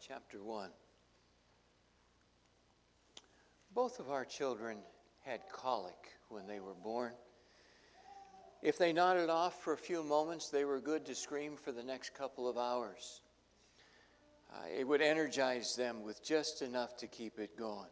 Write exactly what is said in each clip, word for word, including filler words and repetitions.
chapter one. Both of our children had colic when they were born. If they nodded off for a few moments, they were good to scream for the next couple of hours. Uh, it would energize them with just enough to keep it going.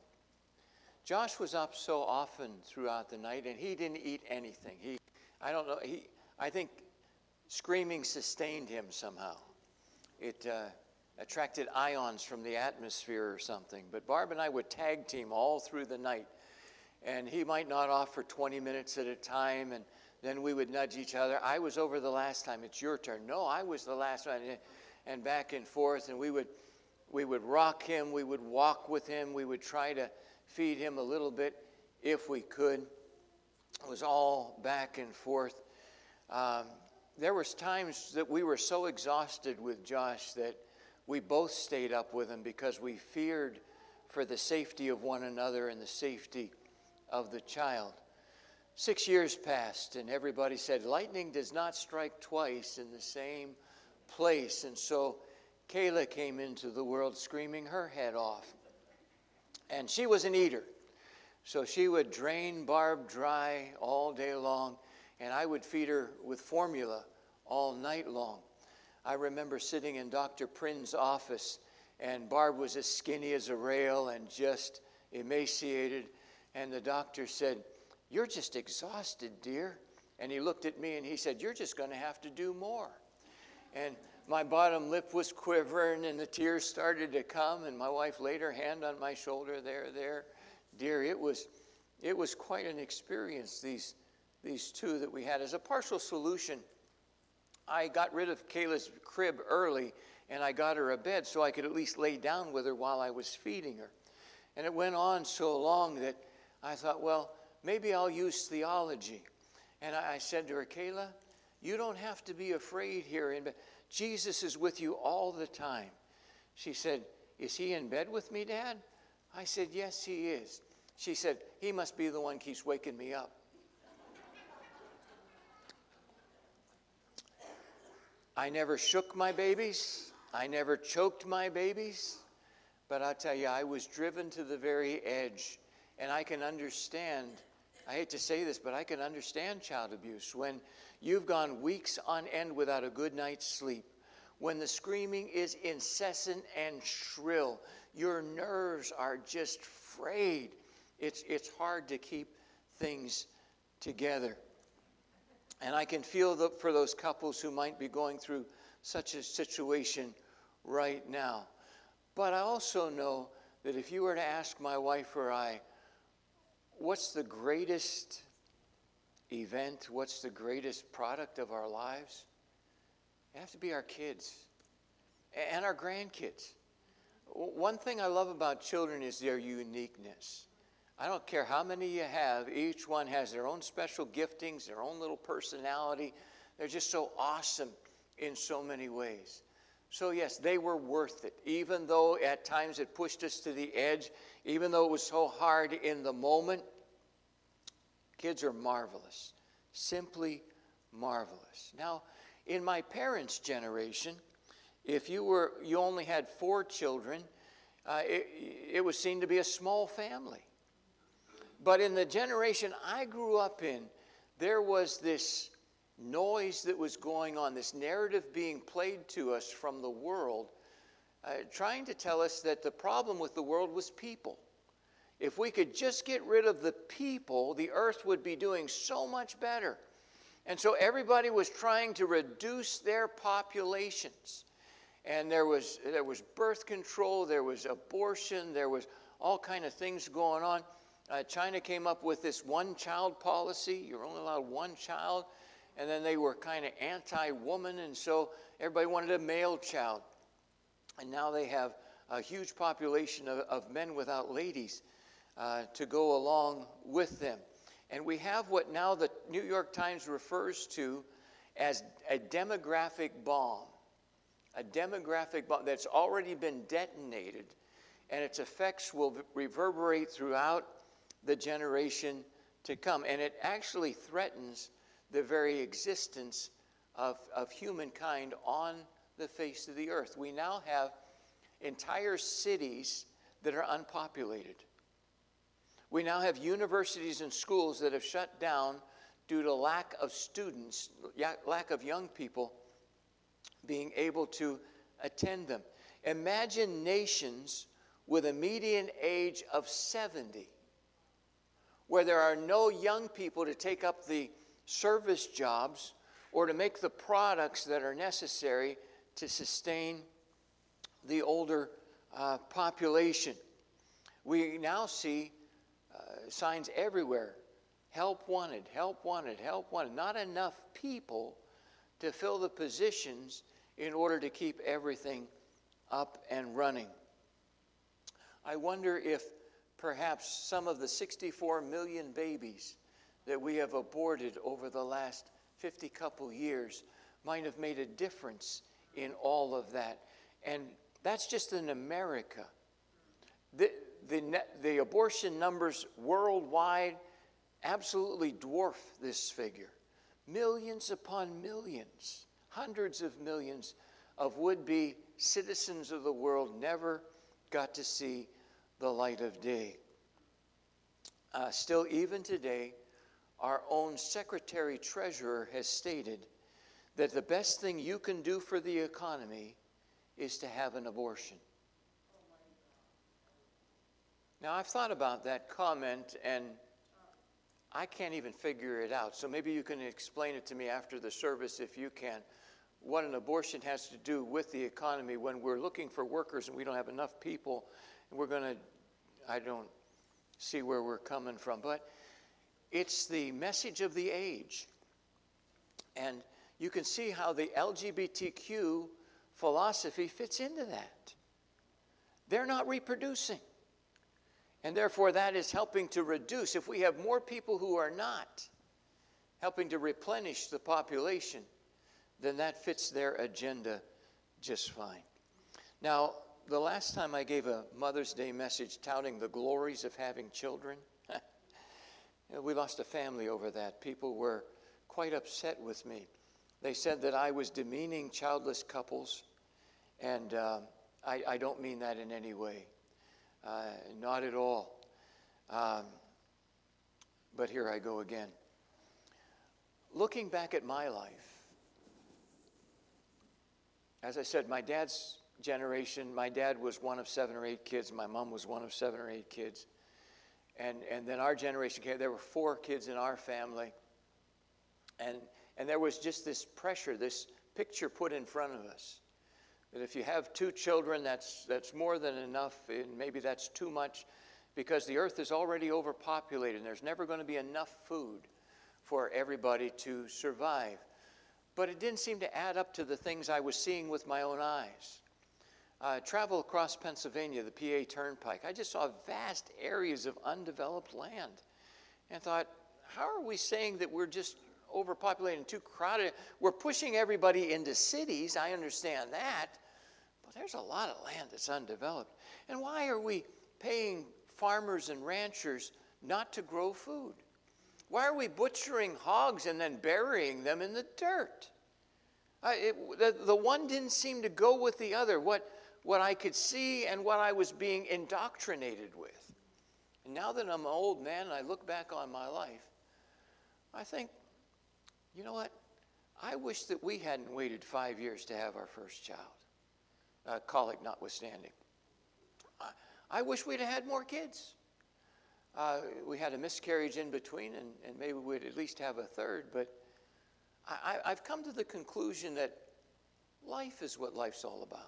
Josh was up so often throughout the night, and he didn't eat anything. He, I don't know, he, I think screaming sustained him somehow. It uh, attracted ions from the atmosphere or something. But Barb and I would tag team all through the night. And he might nod off for twenty minutes at a time, and then we would nudge each other. I was over the last time. It's your turn. No, I was the last one. And back and forth. And we would, we would rock him. We would walk with him. We would try to feed him a little bit if we could. It was all back and forth. Um, there was times that we were so exhausted with Josh that we both stayed up with him because we feared for the safety of one another and the safety of the child. Six years passed, and everybody said, lightning does not strike twice in the same place. And so Kayla came into the world screaming her head off. And she was an eater. So she would drain Barb dry all day long, and I would feed her with formula all night long. I remember sitting in Doctor Prin's office, and Barb was as skinny as a rail and just emaciated. And the doctor said, "You're just exhausted, dear." And he looked at me and he said, "You're just going to have to do more." And my bottom lip was quivering and the tears started to come, and my wife laid her hand on my shoulder. There, there. Dear, it was it was quite an experience, these, these two that we had. As a partial solution, I got rid of Kayla's crib early, and I got her a bed so I could at least lay down with her while I was feeding her. And it went on so long that I thought, well, maybe I'll use theology. And I, I said to her, "Kayla, you don't have to be afraid here in bed. Jesus is with you all the time." She said, "Is he in bed with me, Dad?" I said, "Yes, he is." She said, "He must be the one who keeps waking me up." I never shook my babies. I never choked my babies. But I'll tell you, I was driven to the very edge. And I can understand, I hate to say this, but I can understand child abuse. When you've gone weeks on end without a good night's sleep, when the screaming is incessant and shrill, your nerves are just frayed. It's, it's hard to keep things together. And I can feel the, for those couples who might be going through such a situation right now. But I also know that if you were to ask my wife or I, what's the greatest event, what's the greatest product of our lives? It has to be our kids and our grandkids. One thing I love about children is their uniqueness. I don't care how many you have, each one has their own special giftings, their own little personality. They're just so awesome in so many ways. So yes, they were worth it, even though at times it pushed us to the edge, even though it was so hard in the moment. Kids are marvelous, simply marvelous. Now, in my parents' generation, if you were you only had four children, uh, it, it was seen to be a small family. But in the generation I grew up in, there was this noise that was going on, this narrative being played to us from the world, uh, trying to tell us that the problem with the world was people. If we could just get rid of the people, the earth would be doing so much better. And so everybody was trying to reduce their populations. And there was, there was birth control, there was abortion, there was all kind of things going on. Uh, China came up with this one-child policy. You're only allowed one child. And then they were kind of anti-woman, and so everybody wanted a male child. And now they have a huge population of, of men without ladies uh, to go along with them. And we have what now the New York Times refers to as a demographic bomb. A demographic bomb that's already been detonated, and its effects will reverberate throughout the generation to come. And it actually threatens the very existence of, of humankind on the face of the earth. We now have entire cities that are unpopulated. We now have universities and schools that have shut down due to lack of students, lack of young people being able to attend them. Imagine nations with a median age of seventy, where there are no young people to take up the service jobs or to make the products that are necessary to sustain the older uh, population. We now see uh, signs everywhere. Help wanted, help wanted, help wanted. Not enough people to fill the positions in order to keep everything up and running. I wonder if perhaps some of the sixty-four million babies that we have aborted over the last fifty couple years might have made a difference in all of that. And that's just in America. The, the, the abortion numbers worldwide absolutely dwarf this figure. Millions upon millions, hundreds of millions of would-be citizens of the world never got to see the light of day. Uh, still, even today, our own Secretary-Treasurer has stated that the best thing you can do for the economy is to have an abortion. Now, I've thought about that comment, and I can't even figure it out. So maybe you can explain it to me after the service, if you can, what an abortion has to do with the economy when we're looking for workers and we don't have enough people, and we're going to, I don't see where we're coming from. But it's the message of the age. And you can see how the L G B T Q philosophy fits into that. They're not reproducing. And therefore, that is helping to reduce. If we have more people who are not helping to replenish the population, then that fits their agenda just fine. Now, the last time I gave a Mother's Day message touting the glories of having children, we lost a family over that. People were quite upset with me. They said that I was demeaning childless couples, and uh, I, I don't mean that in any way. Uh, not at all. Um, but here I go again. Looking back at my life, as I said, my dad's generation, my dad was one of seven or eight kids. My mom was one of seven or eight kids. And, and then our generation came, there were four kids in our family. And, and there was just this pressure, this picture put in front of us. That if you have two children, that's, that's more than enough, and maybe that's too much, because the earth is already overpopulated, and there's never going to be enough food for everybody to survive. But it didn't seem to add up to the things I was seeing with my own eyes. Uh, travel across Pennsylvania, the P A Turnpike, I just saw vast areas of undeveloped land, and thought, how are we saying that we're just overpopulated and too crowded? We're pushing everybody into cities, I understand that, but there's a lot of land that's undeveloped. And why are we paying farmers and ranchers not to grow food? Why are we butchering hogs and then burying them in the dirt? Uh, it, the, the one didn't seem to go with the other, what, what I could see and what I was being indoctrinated with. And now that I'm an old man and I look back on my life, I think, you know what? I wish that we hadn't waited five years to have our first child, uh, colic notwithstanding. I, I wish we'd have had more kids. Uh, we had a miscarriage in between, and, and maybe we'd at least have a third. But I, I've come to the conclusion that life is what life's all about.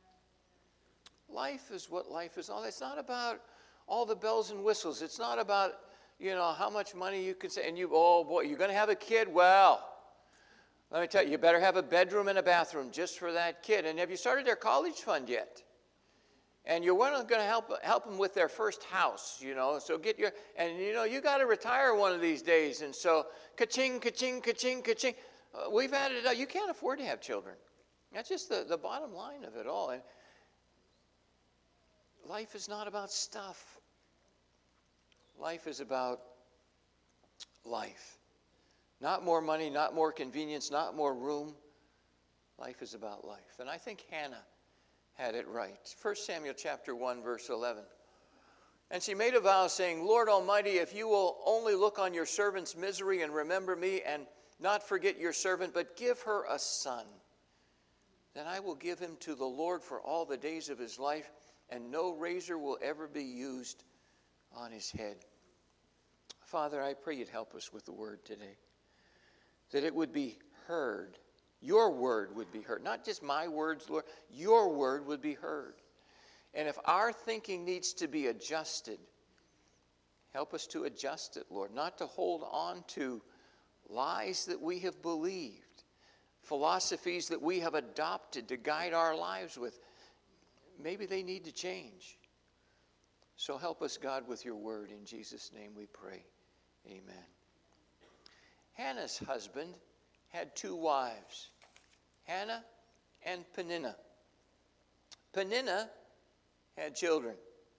Life is what life is all. It's not about all the bells and whistles. It's not about, you know, how much money you can say. And you, oh boy, you're going to have a kid? Well, let me tell you, you better have a bedroom and a bathroom just for that kid. And have you started their college fund yet? And you're going to help help them with their first house, you know. So get your, and you know, you got to retire one of these days. And so, ka-ching, ka-ching, ka-ching, ka-ching. Uh, we've added it up. You can't afford to have children. That's just the, the bottom line of it all. And life is not about stuff. Life is about life. Not more money, not more convenience, not more room. Life is about life. And I think Hannah had it right. First Samuel chapter one, verse eleven. And she made a vow, saying, Lord Almighty, if you will only look on your servant's misery and remember me, and not forget your servant, but give her a son, then I will give him to the Lord for all the days of his life, and no razor will ever be used on his head. Father, I pray you'd help us with the word today, that it would be heard. Your word would be heard. Not just my words, Lord. Your word would be heard. And if our thinking needs to be adjusted, help us to adjust it, Lord. Not to hold on to lies that we have believed, philosophies that we have adopted to guide our lives with. Maybe they need to change. So help us, God, with your word. In Jesus' name we pray. Amen. Hannah's husband had two wives, Hannah and Peninnah. Peninnah had children.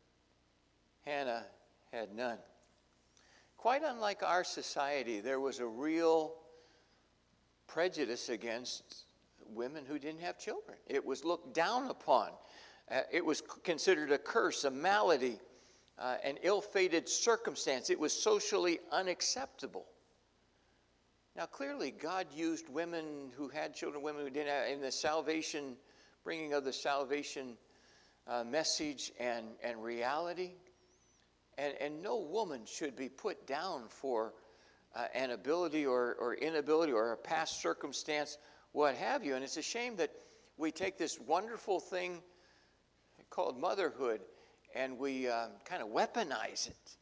Hannah had none. Quite unlike our society, there was a real prejudice against women who didn't have children. It was looked down upon. Uh, it was considered a curse, a malady, uh, an ill-fated circumstance. It was socially unacceptable. Now, clearly, God used women who had children, women who didn't have, in the salvation, bringing of the salvation uh, message and, and reality. And, and no woman should be put down for uh, an ability or, or inability or a past circumstance, what have you. And it's a shame that we take this wonderful thing called motherhood and we um, kind of weaponize it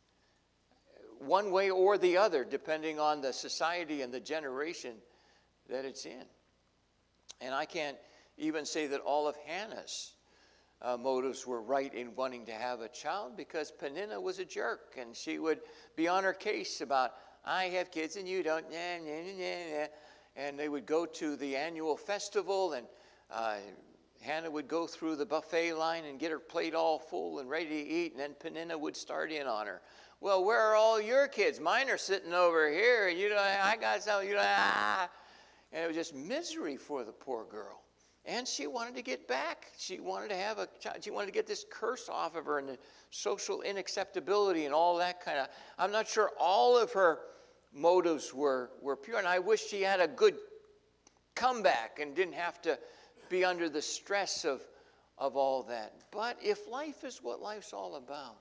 one way or the other, depending on the society and the generation that it's in. And I can't even say that all of Hannah's uh, motives were right in wanting to have a child, because Peninnah was a jerk, and she would be on her case about, I have kids and you don't, nah, nah, nah, nah. And they would go to the annual festival, and uh, Hannah would go through the buffet line and get her plate all full and ready to eat, and then Peninnah would start in on her. Well, where are all your kids? Mine are sitting over here, and you know, I got some, you know, ah. And it was just misery for the poor girl. And she wanted to get back. She wanted to have a child. She wanted to get this curse off of her and the social inacceptability and all that kind of. I'm not sure all of her motives were, were pure. And I wish she had a good comeback and didn't have to be under the stress of, of all that. But if life is what life's all about,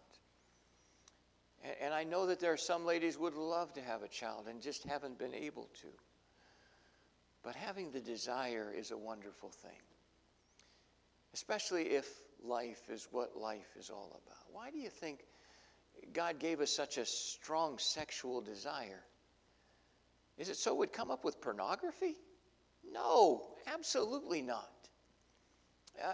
and, and I know that there are some ladies who would love to have a child and just haven't been able to. But having the desire is a wonderful thing, especially if life is what life is all about. Why do you think God gave us such a strong sexual desire? Is it so we'd come up with pornography? No, absolutely not. Uh,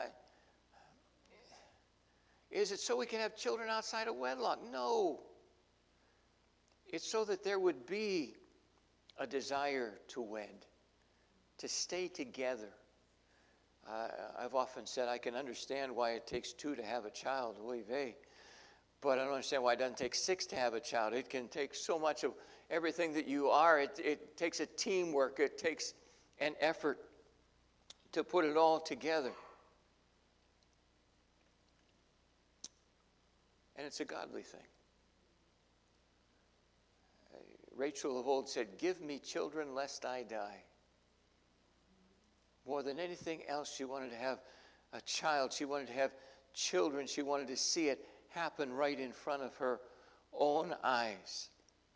is it so we can have children outside of wedlock? No. It's so that there would be a desire to wed, to stay together. Uh, I've often said I can understand why it takes two to have a child, oy vey, but I don't understand why it doesn't take six to have a child. It can take so much of everything that you are. It, it takes a teamwork. It takes an effort to put it all together. And it's a godly thing. Uh, Rachel of old said, "Give me children lest I die." More than anything else, she wanted to have a child. She wanted to have children. She wanted to see it happen right in front of her own eyes.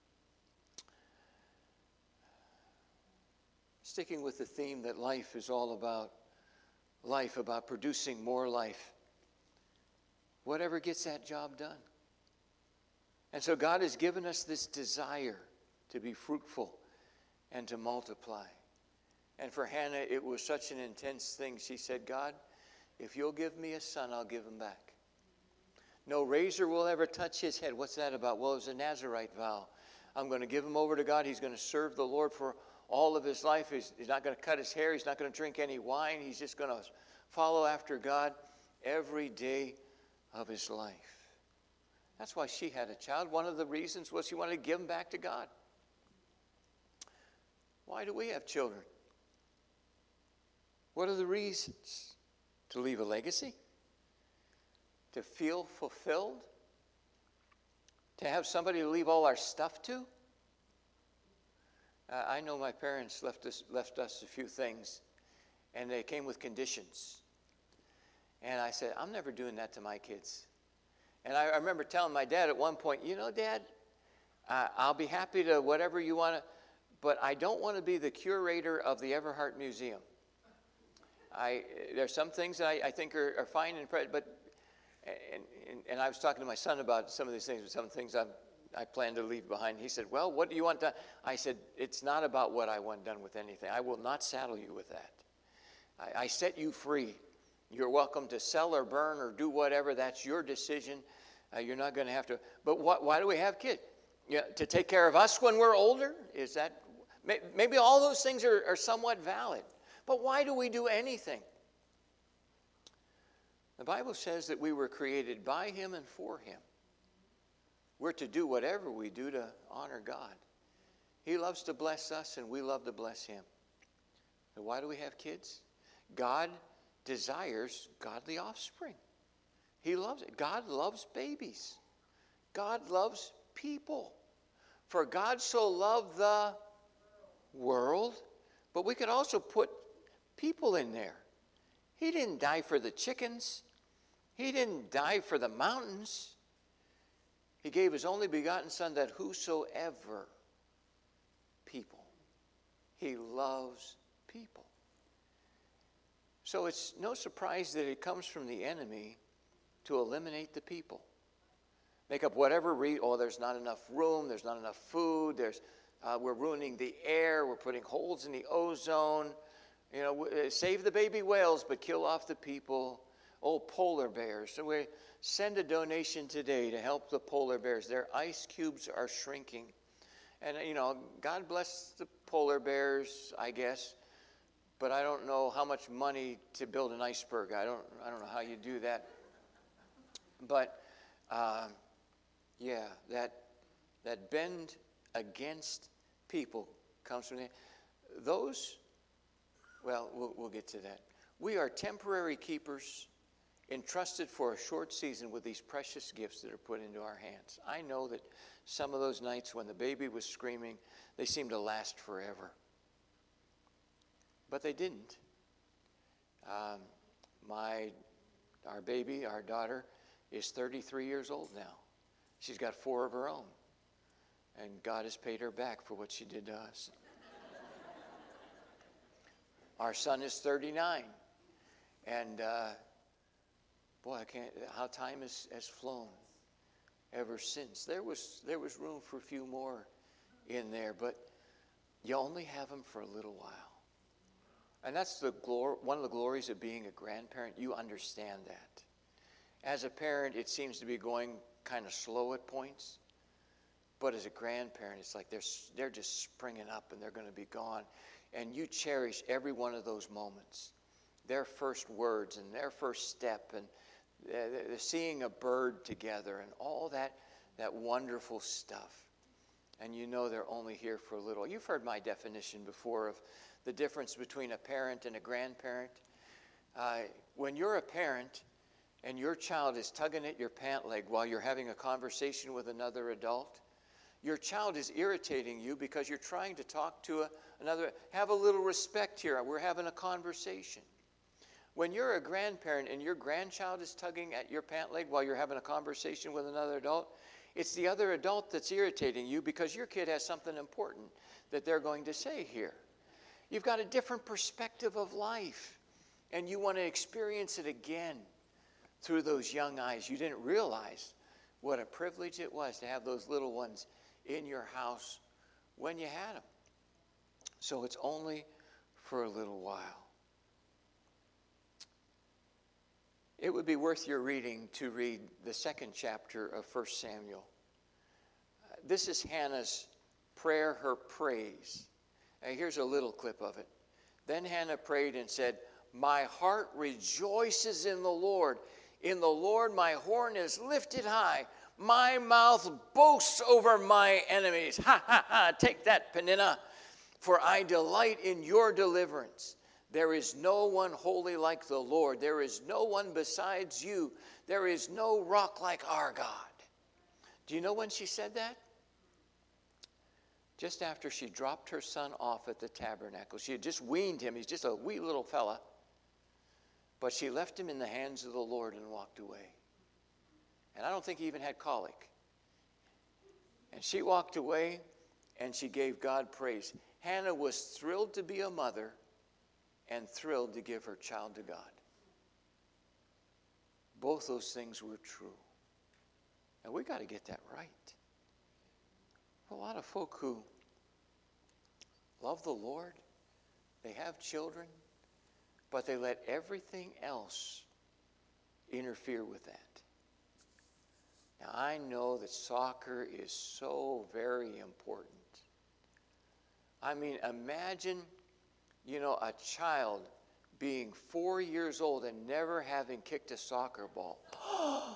Sticking with the theme that life is all about, life, about producing more life. Whatever gets that job done. And so God has given us this desire to be fruitful and to multiply. And for Hannah, it was such an intense thing. She said, God, if you'll give me a son, I'll give him back. No razor will ever touch his head. What's that about? Well, it was a Nazirite vow. I'm going to give him over to God. He's going to serve the Lord for all of his life. He's, he's not going to cut his hair. He's not going to drink any wine. He's just going to follow after God every day of his life. That's why she had a child. One of the reasons was she wanted to give him back to God. Why do we have children? What are the reasons? To leave a legacy? to feel fulfilled? To have somebody to leave all our stuff to? Uh, I know my parents left us, left us a few things, and they came with conditions. And I said, I'm never doing that to my kids. And I, I remember telling my dad at one point, you know, Dad, uh, I'll be happy to whatever you want to, but I don't want to be the curator of the Everhart Museum. I, there's some things that I, I think are, are fine, and but and, and, and I was talking to my son about some of these things, some things I'm, I plan to leave behind. He said, well, what do you want done? I said, it's not about what I want done with anything. I will not saddle you with that. I, I set you free. You're welcome to sell or burn or do whatever. That's your decision. Uh, you're not going to have to. But what, why do we have kids? Yeah, to take care of us when we're older? Is that, maybe all those things are, are somewhat valid. But why do we do anything? The Bible says that we were created by him and for him. We're to do whatever we do to honor God. He loves to bless us, and we love to bless him. So why do we have kids? God desires godly offspring. He loves it. God loves babies. God loves people. For God so loved the world, but we could also put people in there. He didn't die for the chickens. He didn't die for the mountains. He gave his only begotten Son that whosoever people. He loves people. So it's no surprise that it comes from the enemy to eliminate the people. Make up whatever re- oh, there's not enough room, there's not enough food, there's uh, we're ruining the air, we're putting holes in the ozone. You know, save the baby whales, but kill off the people. Oh, polar bears. So we send a donation today to help the polar bears. Their ice cubes are shrinking. And, you know, God bless the polar bears, I guess. But I don't know how much money to build an iceberg. I don't, I don't know how you do that. But, uh, yeah, that, that bend against people comes from the, those, well, well, we'll get to that. We are temporary keepers entrusted for a short season with these precious gifts that are put into our hands. I know that some of those nights when the baby was screaming, they seemed to last forever. But they didn't. Um, my, our baby, our daughter, is thirty-three years old now. She's got four of her own. And God has paid her back for what she did to us. Our son is thirty-nine. And uh, boy, I can't, how time has, has flown ever since. There was, there was room for a few more in there, but you only have them for a little while. And that's the glor- one of the glories of being a grandparent. You understand that. As a parent, it seems to be going kind of slow at points. But as a grandparent, it's like they're, they're just springing up and they're going to be gone. And you cherish every one of those moments. Their first words and their first step and they're seeing a bird together and all that, that wonderful stuff. And you know they're only here for a little. You've heard my definition before of the difference between a parent and a grandparent. Uh, when you're a parent and your child is tugging at your pant leg while you're having a conversation with another adult, your child is irritating you because you're trying to talk to a, another. Have a little respect here. We're having a conversation. When you're a grandparent and your grandchild is tugging at your pant leg while you're having a conversation with another adult, it's the other adult that's irritating you because your kid has something important that they're going to say here. You've got a different perspective of life, and you want to experience it again through those young eyes. You didn't realize what a privilege it was to have those little ones in your house when you had them. So it's only for a little while. It would be worth your reading to read the second chapter of First Samuel. Uh, this is Hannah's prayer, her praise. And here's a little clip of it. Then Hannah prayed and said, "My heart rejoices in the Lord. In the Lord my horn is lifted high. My mouth boasts over my enemies." Ha, ha, ha. Take that, Peninnah. For I delight in your deliverance. There is no one holy like the Lord. There is no one besides you. There is no rock like our God. Do you know when she said that? Just after she dropped her son off at the tabernacle. She had just weaned him. He's just a wee little fella. But she left him in the hands of the Lord and walked away. And I don't think he even had colic. And she walked away and she gave God praise. Hannah was thrilled to be a mother and thrilled to give her child to God. Both those things were true. And we got to get that right. A lot of folk who love the Lord, they have children, but they let everything else interfere with that. Now, I know that soccer is so very important. I mean, imagine, you know, a child being four years old and never having kicked a soccer ball. Oh!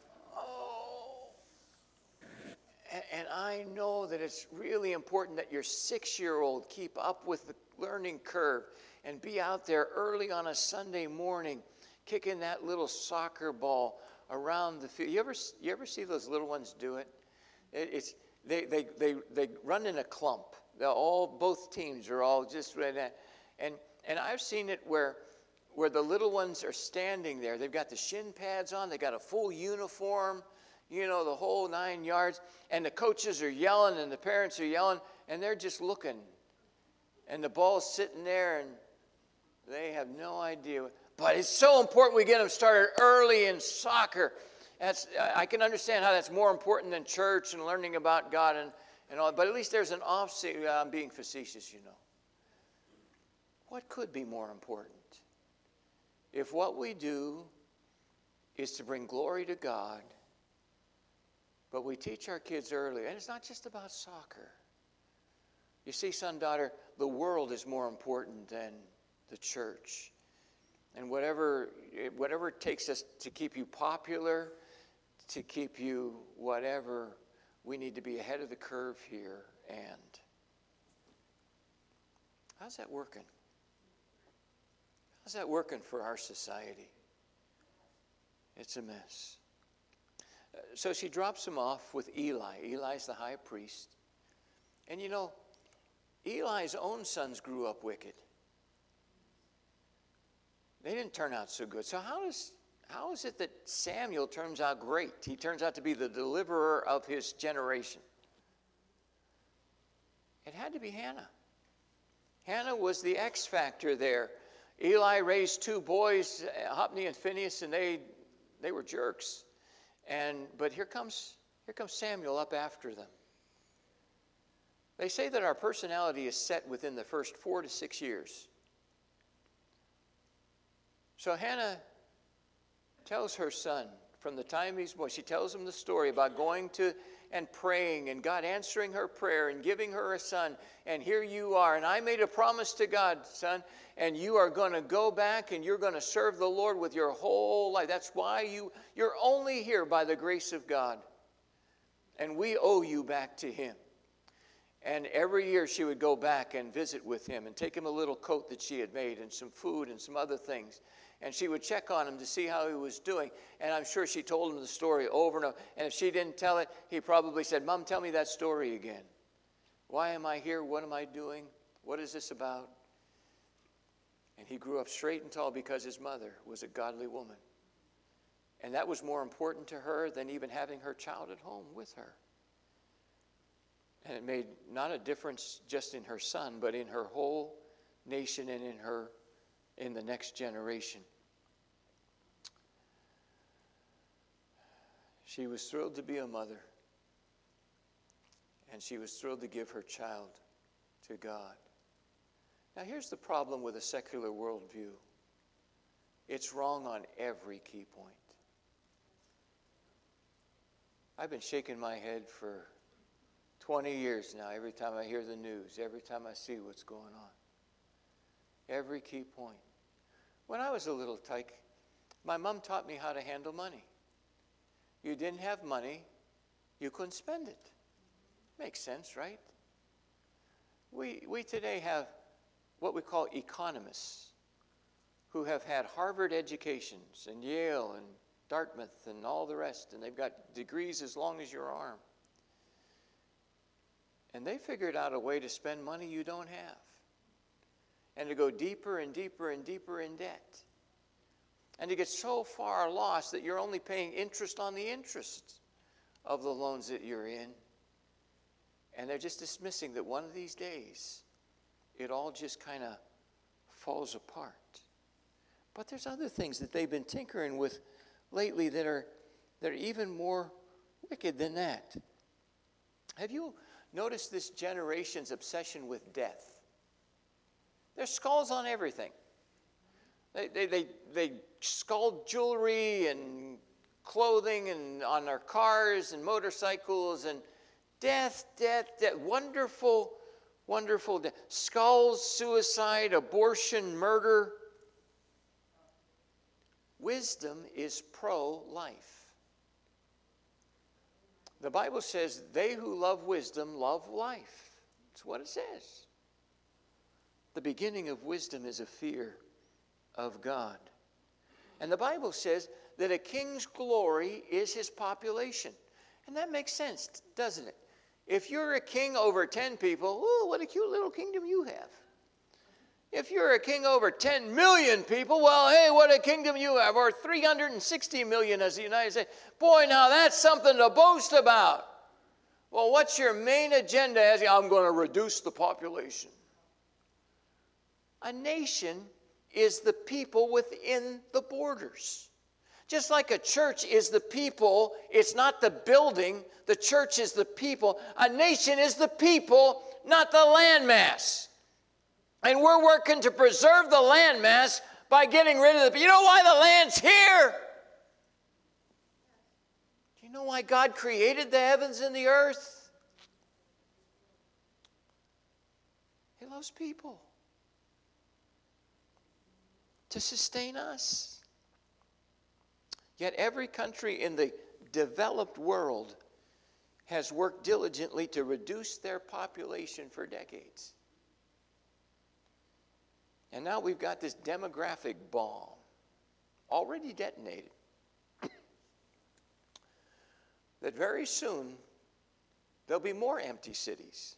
And, and I know that it's really important that your six-year-old keep up with the learning curve and be out there early on a Sunday morning kicking that little soccer ball around the field. You ever, you ever see those little ones do it? it it's, they, they, they, they run in a clump. They're all, both teams are all just right at, and and I've seen it where where the little ones are standing there. They've got the shin pads on. They got a full uniform, you know, the whole nine yards. And the coaches are yelling and the parents are yelling, and they're just looking. And the ball's sitting there, and they have no idea. But it's so important we get them started early in soccer. That's, I can understand how that's more important than church and learning about God and, and all. But at least there's an offset. I'm being facetious, you know. What could be more important? If what we do is to bring glory to God, but we teach our kids early, and it's not just about soccer. You see, son, daughter, the world is more important than the church. And whatever, whatever it takes us to keep you popular, to keep you whatever, we need to be ahead of the curve here. And how's that working? How's that working for our society? It's a mess. So she drops him off with Eli. Eli's the high priest. And you know, Eli's own sons grew up wicked. They didn't turn out so good. So how is, how is it that Samuel turns out great? He turns out to be the deliverer of his generation. It had to be Hannah. Hannah was the X factor there. Eli raised two boys, Hophni and Phinehas, and they they were jerks. And but here comes here comes Samuel up after them. They say that our personality is set within the first four to six years. So Hannah tells her son from the time he's born, she tells him the story about going to and praying and God answering her prayer and giving her a son. And here you are. And I made a promise to God, son, and you are going to go back and you're going to serve the Lord with your whole life. That's why you, you're only here by the grace of God. And we owe you back to him. And every year she would go back and visit with him and take him a little coat that she had made and some food and some other things. And she would check on him to see how he was doing. And I'm sure she told him the story over and over. And if she didn't tell it, he probably said, Mom, tell me that story again. Why am I here? What am I doing? What is this about? And he grew up straight and tall because his mother was a godly woman. And that was more important to her than even having her child at home with her. And it made not a difference just in her son, but in her whole nation and in her, in the next generation. She was thrilled to be a mother. And she was thrilled to give her child to God. Now here's the problem with a secular worldview. It's wrong on every key point. I've been shaking my head for twenty years now, every time I hear the news, every time I see what's going on. Every key point. When I was a little tyke, my mom taught me how to handle money. You didn't have money, you couldn't spend it. Makes sense, right? We, we today have what we call economists. who have had Harvard educations and Yale and Dartmouth and all the rest, and they've got degrees as long as your arm. And they figured out a way to spend money you don't have and to go deeper and deeper and deeper in debt and to get so far lost that you're only paying interest on the interest of the loans that you're in. And they're just dismissing that one of these days it all just kind of falls apart. But there's other things that they've been tinkering with lately that are, that are even more wicked than that. Have you noticed this generation's obsession with death? There's skulls on everything. They, they, they, they skull jewelry and clothing and on their cars and motorcycles and death, death, death. Wonderful, wonderful death. Skulls, suicide, abortion, murder. Wisdom is pro-life. The Bible says, they who love wisdom love life. That's what it says. The beginning of wisdom is a fear of God. And the Bible says that a king's glory is his population. And that makes sense, doesn't it? If you're a king over ten people, oh, what a cute little kingdom you have. If you're a king over ten million people, well, hey, what a kingdom you have. Or three hundred sixty million as the United States. Boy, now that's something to boast about. Well, what's your main agenda? As I'm going to reduce the population. A nation is the people within the borders. Just like a church is the people, it's not the building. The church is the people. A nation is the people, not the landmass. And we're working to preserve the landmass by getting rid of the... You know why the land's here? Do you know why God created the heavens and the earth? He loves people. To sustain us. Yet every country in the developed world has worked diligently to reduce their population for decades. And now we've got this demographic bomb already detonated. That very soon there'll be more empty cities.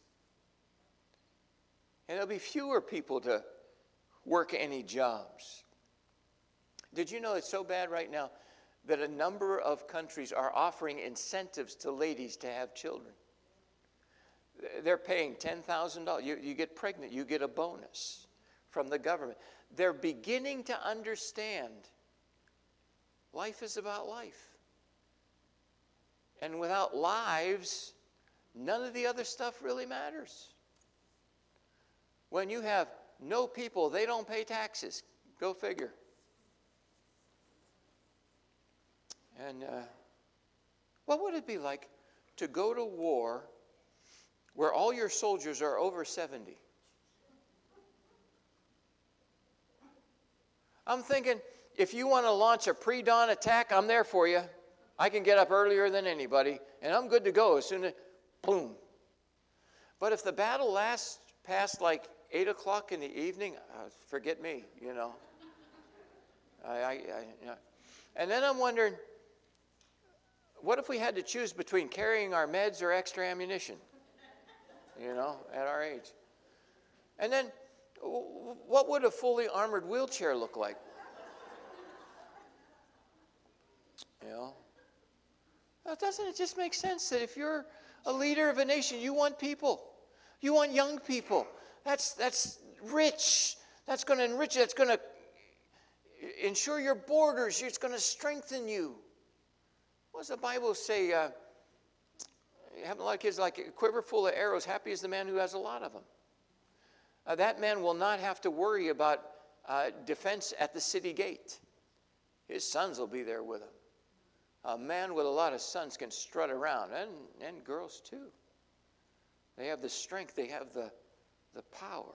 And there'll be fewer people to work any jobs. Did you know it's so bad right now that a number of countries are offering incentives to ladies to have children? They're paying ten thousand dollars. You, you get pregnant, you get a bonus from the government. They're beginning to understand life is about life. And without lives, none of the other stuff really matters. When you have no people, they don't pay taxes. Go figure. And uh, what would it be like to go to war where all your soldiers are over seventy? I'm thinking, if you want to launch a pre-dawn attack, I'm there for you. I can get up earlier than anybody, and I'm good to go as soon as, boom. But if the battle lasts past like eight o'clock in the evening, uh, forget me, you know. I, I, I, you know. And then I'm wondering, what if we had to choose between carrying our meds or extra ammunition, you know, at our age? And then, what would a fully armored wheelchair look like? You know? Well, doesn't it just make sense that if you're a leader of a nation, you want people. You want young people. That's, that's rich. That's going to enrich you. That's going to ensure your borders. It's going to strengthen you. What does the Bible say? Uh, having a lot of kids like a quiver full of arrows, happy is the man who has a lot of them. Uh, that man will not have to worry about uh, defense at the city gate. His sons will be there with him. A man with a lot of sons can strut around, and, and girls too. They have the strength, they have the, the power.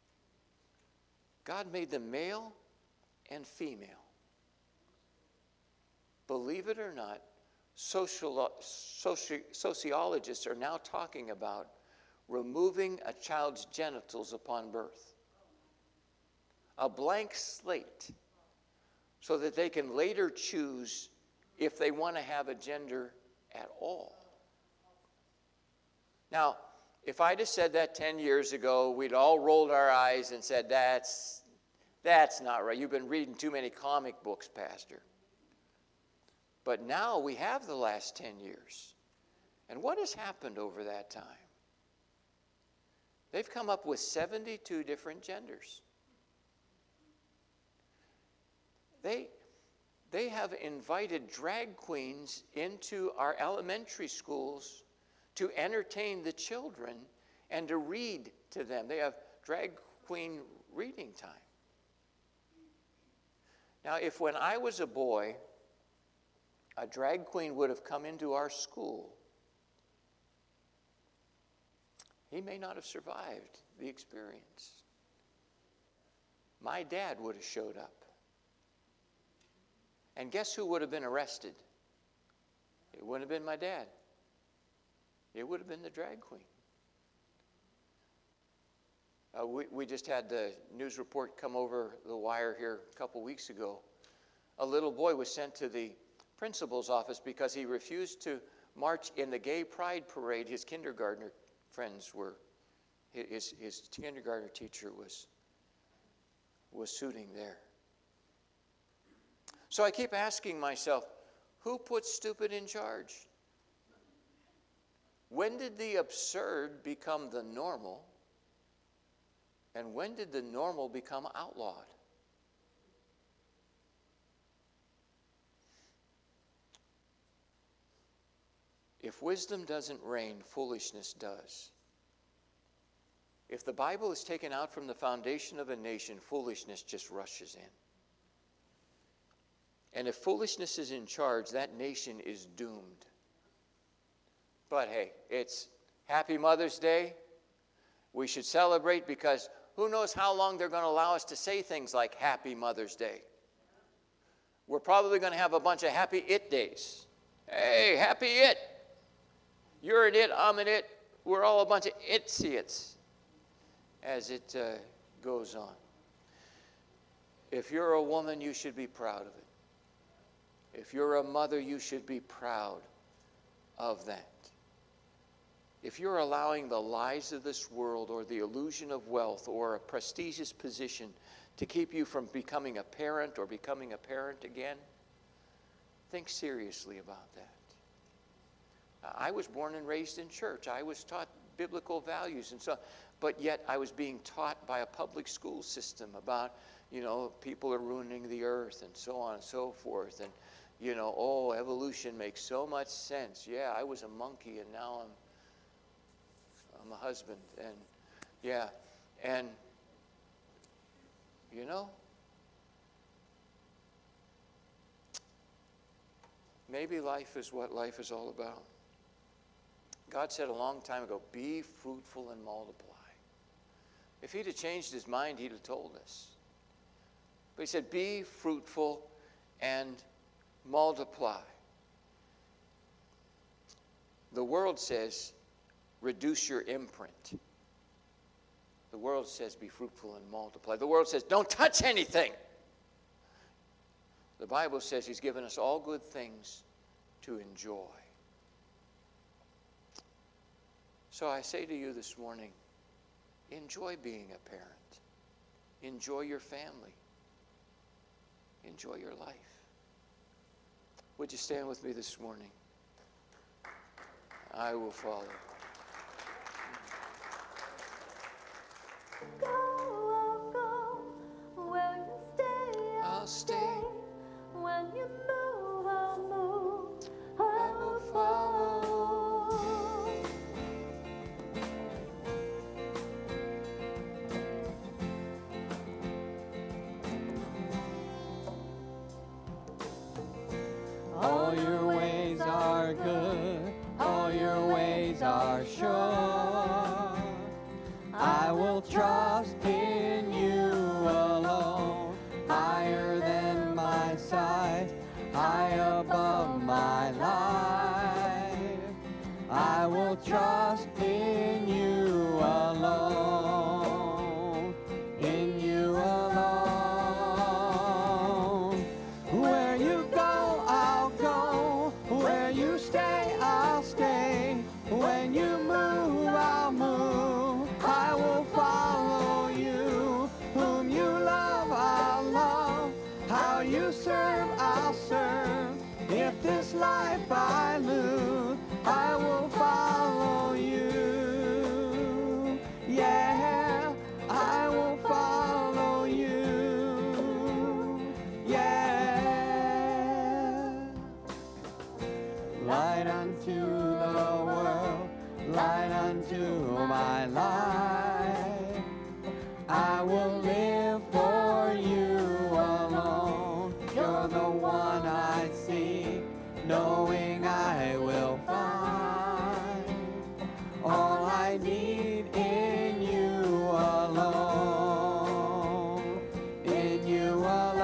God made them male and female. Believe it or not, social, soci, sociologists are now talking about removing a child's genitals upon birth. A blank slate so that they can later choose if they want to have a gender at all. Now, if I'd have said that ten years ago, we'd all rolled our eyes and said, that's, that's not right. You've been reading too many comic books, Pastor. But now we have the last ten years. And what has happened over that time? They've come up with seventy-two different genders. They, they have invited drag queens into our elementary schools to entertain the children and to read to them. They have drag queen reading time. Now, if when I was a boy, a drag queen would have come into our school, he may not have survived the experience. My dad would have showed up. And guess who would have been arrested? It wouldn't have been my dad. It would have been the drag queen. Uh, we, we just had the news report come over the wire here a couple weeks ago. A little boy was sent to the principal's office because he refused to march in the gay pride parade his kindergartner friends were. His, his kindergartner teacher was, was suiting there. So I keep asking myself, who put stupid in charge? When did the absurd become the normal? And when did the normal become outlawed? If wisdom doesn't reign, foolishness does. If the Bible is taken out from the foundation of a nation, foolishness just rushes in. And if foolishness is in charge, that nation is doomed. But hey, it's Happy Mother's Day. We should celebrate because who knows how long they're going to allow us to say things like Happy Mother's Day. We're probably going to have a bunch of Happy It Days. Hey, Happy It. You're an it, I'm an it. We're all a bunch of itsy-its as it uh, goes on. If you're a woman, you should be proud of it. If you're a mother, you should be proud of that. If you're allowing the lies of this world or the illusion of wealth or a prestigious position to keep you from becoming a parent or becoming a parent again, think seriously about that. I was born and raised in church. I was taught biblical values and so on, but yet I was being taught by a public school system about, you know, people are ruining the earth and so on and so forth. And, you know, oh, evolution makes so much sense. Yeah, I was a monkey and now I'm I'm a husband, and yeah, and you know, maybe life is what life is all about. God said a long time ago, be fruitful and multiply. If he'd have changed his mind, he'd have told us. But he said, be fruitful and multiply. The world says, reduce your imprint. The world says, be fruitful and multiply. The world says, don't touch anything. The Bible says he's given us all good things to enjoy. So I say to you this morning, enjoy being a parent. Enjoy your family. Enjoy your life. Would you stand with me this morning? I will follow. Go, I'll go. Will you stay? I'll, I'll stay. When you move, I'll move. I will follow. All your ways are good. All your ways are sure. I will trust in you alone, higher than my sight, high above my life. I will trust in you alone, in you alone. light unto the world, light unto my life. I will live for you alone. You're the one I seek, knowing I will find all I need in you alone, in you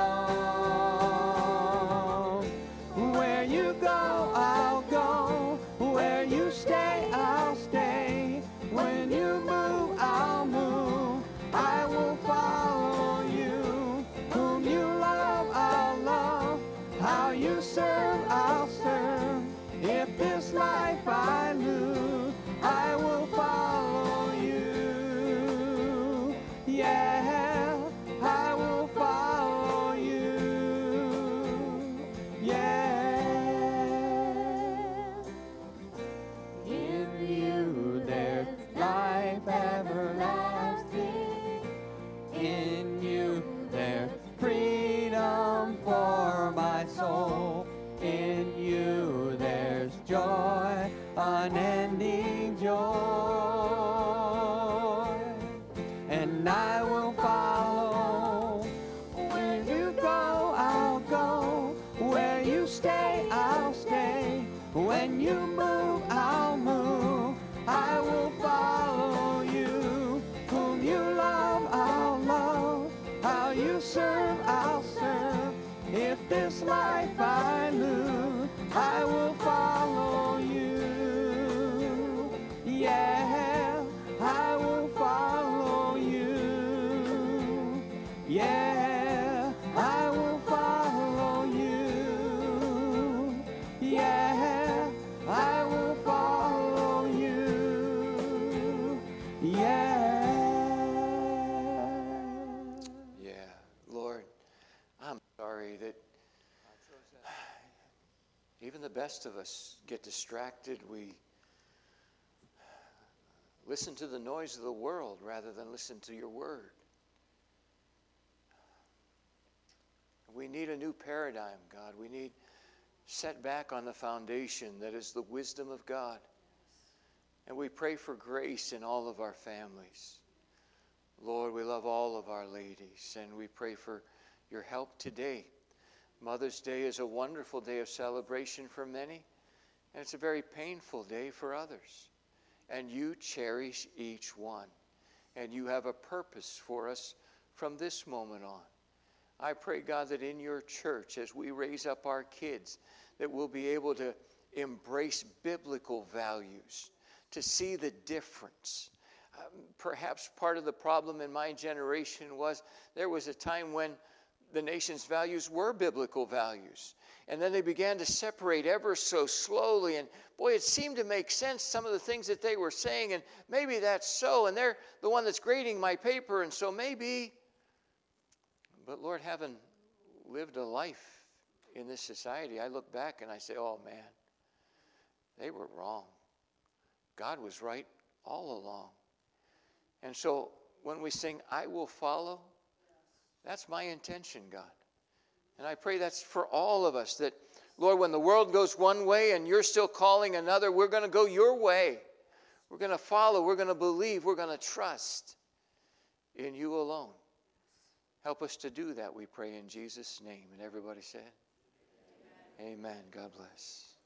alone. Where you go, I'll go. Where you stay, I'll stay. When you move, I'll move. I will follow you. Whom you love, I'll love. How you serve, I'll serve. If this life I lose, I will follow you. Yeah, I will follow you. Yeah. In you there's life everlasting. In you there's freedom for my soul. In you there's joy, unending joy. And I will follow. Where you go, I'll go. Where you stay, I'll stay. When you move, I'll move. I will follow you. Whom you love, I'll love. How you serve, I'll serve. If this life I lose, I will follow you. Yeah, I will follow you. Yeah, I will follow you. Yeah, I will follow you. Yeah. Yeah, Lord, I'm sorry that even the best of us get distracted. We listen to the noise of the world rather than listen to your word. We need a new paradigm, God. We need set back on the foundation that is the wisdom of God. And we pray for grace in all of our families. Lord, we love all of our ladies, and we pray for your help today. Mother's Day is a wonderful day of celebration for many, and it's a very painful day for others. And you cherish each one, and you have a purpose for us from this moment on. I pray, God, that in your church, as we raise up our kids, that we'll be able to embrace biblical values, to see the difference. Um, perhaps part of the problem in my generation was there was a time when the nation's values were biblical values. And then they began to separate ever so slowly. And boy, it seemed to make sense, some of the things that they were saying. And maybe that's so. And they're the one that's grading my paper. And so maybe. But Lord, having lived a life in this society, I look back and I say, oh man, they were wrong. God was right all along. And so when we sing, I will follow, that's my intention, God. And I pray that's for all of us, that, Lord, when the world goes one way and you're still calling another, we're going to go your way. We're going to follow. We're going to believe. We're going to trust in you alone. Help us to do that, we pray in Jesus' name. And everybody said, amen. Amen. God bless.